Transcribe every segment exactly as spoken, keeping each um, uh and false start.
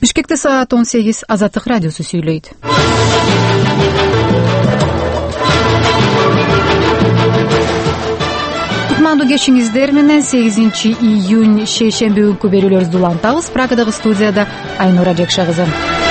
Бишкекте саат он сегиз. Азаттык радиосу сүйлөйт. Кутмандуу кечиңиздер менен сегизинчи июнь шейшемби күнкү берүүлөрүбүздү улантабыз. Прагадагы студияда Айнура Жекша кызы.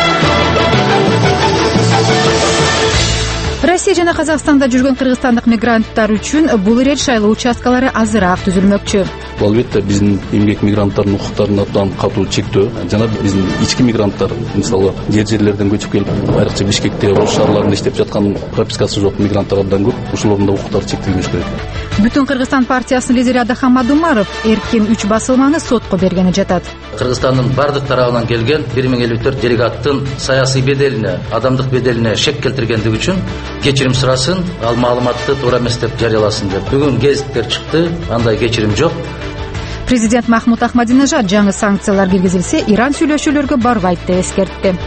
Россия жана Казакстанда жүргөн кыргызстандык мигранттар үчүн бул ирет шайлоо участкалары азыраак түзүлмөкчү. Бул албетте биздин эмгек мигранттардын укуктарына абдан катуу чектөө жана биздин ички мигранттар, мисалы жер жерлерден көчүп келип, айрыкча Бишкекте, Ош шаарларында иштеп жаткан пропискасы жок мигранттар абдан көп. Ошолордун да укуктары чектелмеш керек. Бүтүн Кыргызстан партиясынын лидери Адахан Мадумаров эркин үч басылманы сотко бергени жатат. Кыргызстандын бардык тарабынан келген бир миң элүү төрт делегаттын саясий беделине, адамдык беделине шек келтиргендиги үчүн кечирим сурасын, ал маалыматты туура эмес деп жарыяласын деп. Бүгүн гезиттер чыкты, андай кечирим жок. Президент Махмуд Ахмадинежад жаңы санкциялар киргизилсе, Иран сүйлөшүүлөргө барбайт деп эскертти.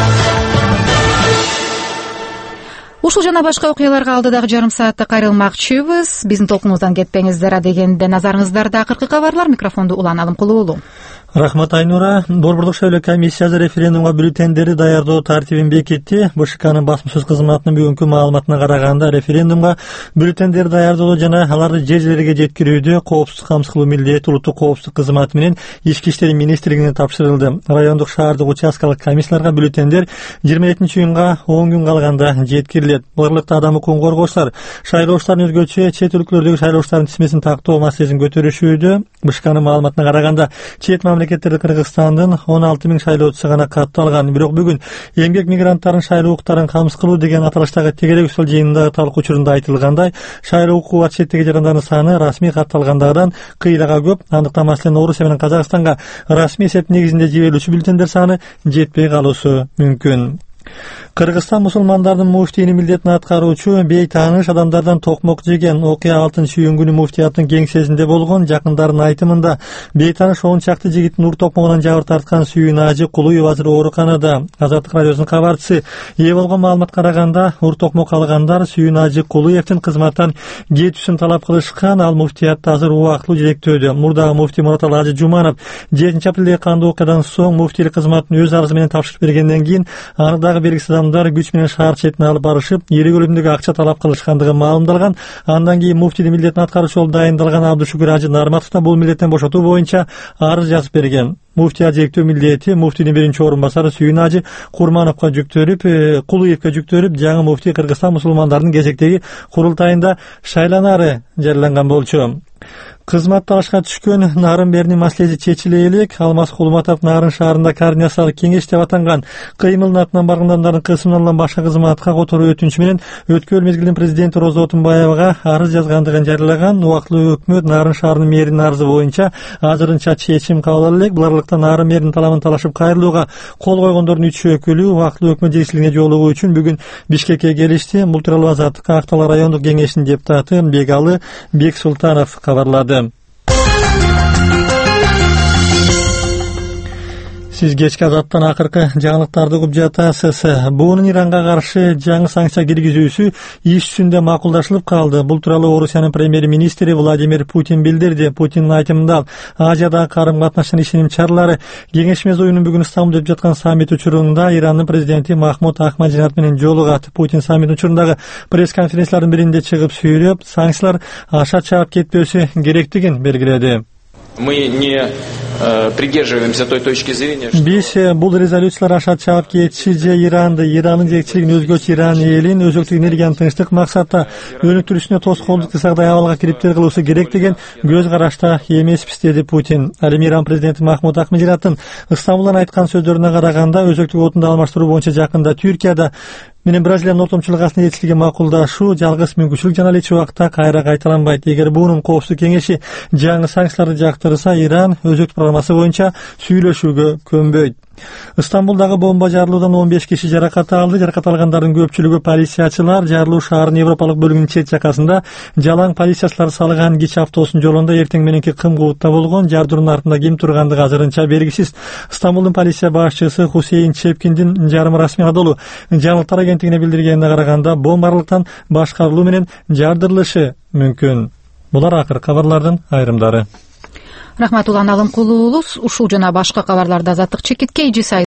Ушул жана башка окуяларга алдыдагы жарым саатта кайрылмакчыбыз. Биздин толкунубуздан кетпеңиздер дегенде назарыңыздарда акыркы кабарлар. Микрофонду Улан Алымкулуулу. Рахмат Айнура. Борбордук шайлоо комиссиясы референдумга бюллетендерди даярдоо тартибин бекитти. БШКнын басмасөз кызматынын бүгүнкү маалыматына караганда, референдумга бюллетендерди даярдоо жана аларды жер жерлерге жеткирүүдө коопсуздук камсыз кылуу милдети улуттук коопсуздук кызматы менен Ички иштер министрлигине тапшырылды. Райондук, шаардык участкалык комиссияларга бюллетендер жыйырма жетинчи июнга он күн калганда жеткирилет. Барлыкта адам укугун коргоочулар шайлоочулардын өзгөчө чет өлкөлөрдөгү шайлоочулардын тизмесин тактоо маселесин көтөрүшүүдө. БШКнын маалыматына караганда, чет мамлекеттерде Кыргызстандын он алты миң шайлоочусу гана катталган. Бирок бүгүн эмгек мигранттарын шайлоо укуктарын камсыз кылуу деген аталыштагы тегерек үстөл жыйынындагы талкуу учурунда айтылгандай, шайлоо укугу бар четтеги жарандардын саны расмий катталгандагыдан кыйлага көп. Андыктан маселен Орусия менен Казакстанга расмий эсеп негизинде жиберилүүчү бюллетендер саны жетпей калуусу мүмкүн. Кыргызстан мусулмандардын муфтийни милдетин аткаруучу бейтааныш адамдардан токмок жеген. Окуя алтынчы июнь күнү муфтияттын кеңсесинде болгон. Жакындардын айтымында бейтааныш он чакты жигиттин ур токмогунан жабыр тарткан Сүйүн Ажы Кулуев азыр ооруканада. Азаттык радиосунун кабарчысы ээ болгон маалыматка караганда, ур токмок алгандар Сүйүн Ажы Кулуевдин кызматтан кетүүсүн талап кылышкан. Ал муфтиятта азыр убактылуу жетектөөдө. Мурдагы муфтий Мураталы Ажы Жуманов жетинчи апрелдеги кандуу окуядан соң муфтийлик кызматын өз арызы менен тапшырып бергенден кийин аны белгисиз адамдар күч менен шаар четине алып барышып, эки көлөмдөгү акча талап кылышкандыгы маалымдалган. Андан кийин муфтийдин милдетин аткаруучу болуп дайындалган Абдушукур Ажы Нарматов да бул милдеттен бошотуу боюнча арыз жазып берген. Муфтия жектөө милдети муфтийдин биринчи орун басары Сүйүн Ажы Курмановго жүктөлүп, Кулуевге жүктөлүп, жаңы муфтий Кыргызстан мусулмандардын кезектеги курултайында шайланары жарыяланган болчу. Кызматты алышка түшкөн Нарымбердин маселеси чечиле элек. Алмаз Кулматов Нарын шаарында координациялык кеңеш деп атанган кыймылдын атынан барган адамдардын кысымынан башка кызматка которуу өтүнүчү менен өткөн мезгилдин президенти Роза Отунбаевага арыз жазгандыгын жарыялаган. Убактылуу өкмөт Нарын шаарынын мэринин арызы боюнча азырынча чечим кабыл ала элек. Буларлыкта Нарын мэринин талабын талашып кайрылууга кол койгондордун үч өкүлү убактылуу өкмөт жетекчилигине жолугуу үчүн бүгүн Бишкекке келишти. Бул тууралуу Азаттыкка Актала райондук кеңешинин депутаты Бегалы Бек Султанов кабарлады. Сиз кечки Азаттан акыркы жаңылыктарды угуп жатасыз. Буунун Иранга каршы жаңы санкция киргизүүсү иш жүзүндө макулдашылып калды. Бул тууралуу Орусиянын премьер-министри Владимир Путин билдирди. Путиндин айтымында Азиядагы карым-катнаштын ишеним чаралары кеңешмес оюнун бүгүн Стамбулда өтүп жаткан саммит учурунда Ирандын президенти Махмуд Ахмадинежад менен жолугат. Путин саммит учурундагы пресс-конференциялардын биринде чыгып сүйлөп, санкциялар аша чаап кетпөсү керектигин белгиледи. Мы не придерживаемся той точки зрения, что... Биз бул резолюциялар аша чаап кетиши же Иранды, Ирандын жетекчилигин өзгөчө Иран элин өзөктүк энергияны тынчтык максатта өнүктүрүүсүнө тоскоолдук жасагдай абалга кириптер кылуусу керек деген көз карашта эмеспиз, деди Путин. Ал эми Иран президенти Махмуд Ахмадинежадтын Стамбулдан айткан сөздөрүнө караганда, өзөктүк отунду алмаштыруу боюнча жакында Түркияда менен Бразилиянын ортомчулук астында этилген макулдашуу жалгыз мүмкүнчүлүк жана эч убакта кайра кайталанбайт. Эгер буунун коопсуздук кеңеши жаңы санкцияларды жактырса, Иран өзөктүк программасы боюнча сүйлөшүүгө көнбөйт. Стамбулдагы бомба жарылуудан он беш киши жаракат алды. Жаракат алгандардын көпчүлүгү полициячылар. Жарылуу шаардын европалык бөлүгүнүн чет жакасында жалаң полициячылар салган кичи автобустун жолунда эртең мененки кымкыбутта болгон. Жардырдын артында ким тургандыгы азырынча белгисиз. Стамбулдун полиция башчысы Хусейн Чепкиндин жарым расмий адолу жаңылыктар агенттигине билдиргенине караганда, бомбарлыктан башкарылуу менен жардырылышы мүмкүн. Булар акыркы кабарлардын айрымдары. Рахмат Улан Алымкулуулу. Ушул жана башка кабарларды Азаттык чекитке